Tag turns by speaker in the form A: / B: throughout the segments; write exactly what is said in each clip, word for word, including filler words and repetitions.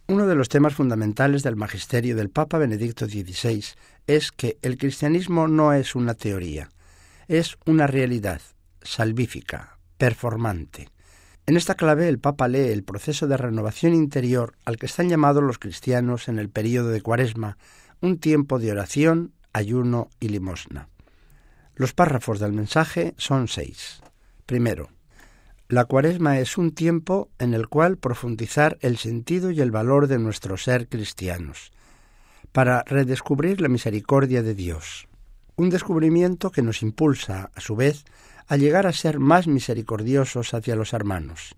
A: Uno de los temas fundamentales del magisterio del Papa Benedicto dieciséis es que el cristianismo no es una teoría, es una realidad salvífica, performante. En esta clave el Papa lee el proceso de renovación interior al que están llamados los cristianos en el período de Cuaresma, un tiempo de oración, ayuno y limosna. Los párrafos del mensaje son seis. Primero, la Cuaresma es un tiempo en el cual profundizar el sentido y el valor de nuestro ser cristianos, para redescubrir la misericordia de Dios. Un descubrimiento que nos impulsa, a su vez, a llegar a ser más misericordiosos hacia los hermanos.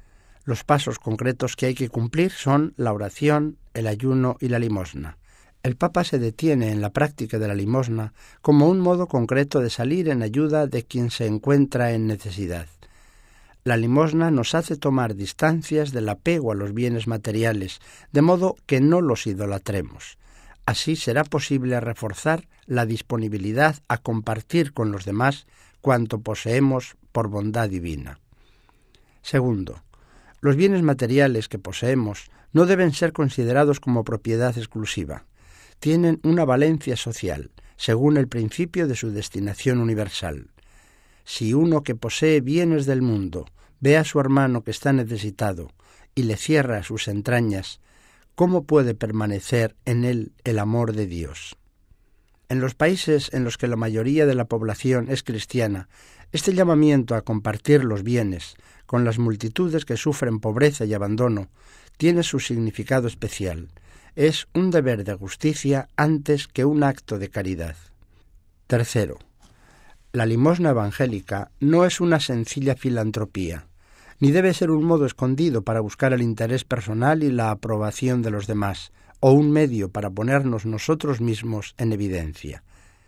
A: Los pasos concretos que hay que cumplir son la oración, el ayuno y la limosna. El Papa se detiene en la práctica de la limosna como un modo concreto de salir en ayuda de quien se encuentra en necesidad. La limosna nos hace tomar distancias del apego a los bienes materiales, de modo que no los idolatremos. Así será posible reforzar la disponibilidad a compartir con los demás cuanto poseemos por bondad divina. Segundo, los bienes materiales que poseemos no deben ser considerados como propiedad exclusiva. Tienen una valencia social, según el principio de su destinación universal. Si uno que posee bienes del mundo ve a su hermano que está necesitado y le cierra sus entrañas, ¿cómo puede permanecer en él el amor de Dios? En los países en los que la mayoría de la población es cristiana, este llamamiento a compartir los bienes con las multitudes que sufren pobreza y abandono tiene su significado especial. Es un deber de justicia antes que un acto de caridad. Tercero, la limosna evangélica no es una sencilla filantropía, ni debe ser un modo escondido para buscar el interés personal y la aprobación de los demás, o un medio para ponernos nosotros mismos en evidencia.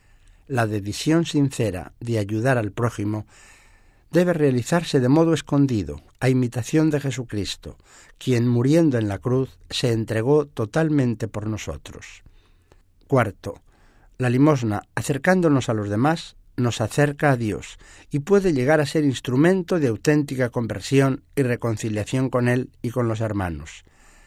A: La decisión sincera de ayudar al prójimo debe realizarse de modo escondido, a imitación de Jesucristo, quien muriendo en la cruz se entregó totalmente por nosotros. Cuarto, la limosna, acercándonos a los demás, nos acerca a Dios y puede llegar a ser instrumento de auténtica conversión y reconciliación con Él y con los hermanos.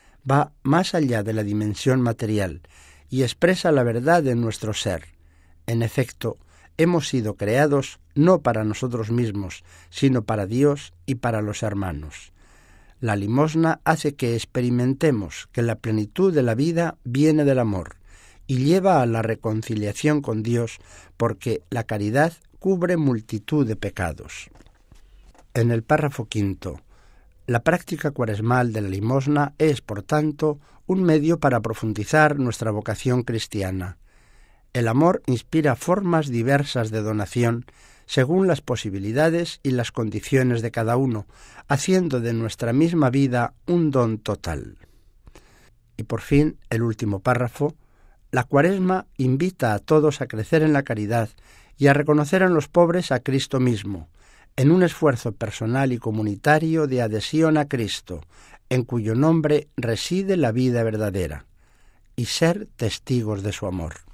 A: Va más allá de la dimensión material y expresa la verdad de nuestro ser. En efecto, hemos sido creados no para nosotros mismos, sino para Dios y para los hermanos. La limosna hace que experimentemos que la plenitud de la vida viene del amor y lleva a la reconciliación con Dios, porque la caridad cubre multitud de pecados. En el párrafo quinto, la práctica cuaresmal de la limosna es, por tanto, un medio para profundizar nuestra vocación cristiana. El amor inspira formas diversas de donación según las posibilidades y las condiciones de cada uno, haciendo de nuestra misma vida un don total. Y por fin, el último párrafo, la Cuaresma invita a todos a crecer en la caridad y a reconocer en los pobres a Cristo mismo, en un esfuerzo personal y comunitario de adhesión a Cristo, en cuyo nombre reside la vida verdadera, y ser testigos de su amor.